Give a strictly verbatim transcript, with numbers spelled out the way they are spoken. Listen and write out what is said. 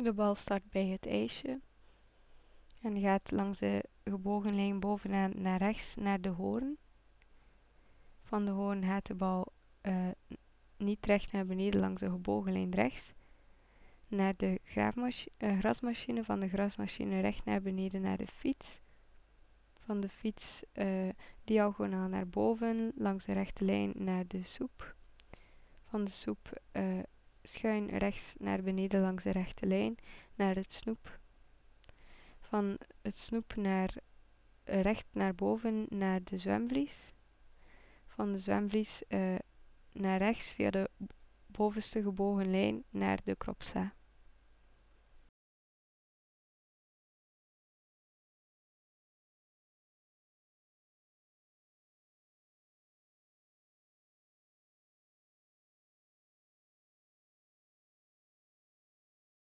De bal start bij het ijsje en gaat langs de gebogen lijn bovenaan naar rechts naar de hoorn. Van de hoorn gaat de bal uh, niet recht naar beneden langs de gebogen lijn rechts naar de uh, grasmachine. Van de grasmachine recht naar beneden naar de fiets. Van de fiets uh, diagonaal naar boven langs de rechte lijn naar de soep. Van de soep uh, schuin rechts naar beneden langs de rechte lijn naar het snoep. Van het snoep naar uh, recht naar boven naar de zwemvlies. Van de zwemvlies uh, naar rechts via de bovenste gebogen lijn naar de kropsla.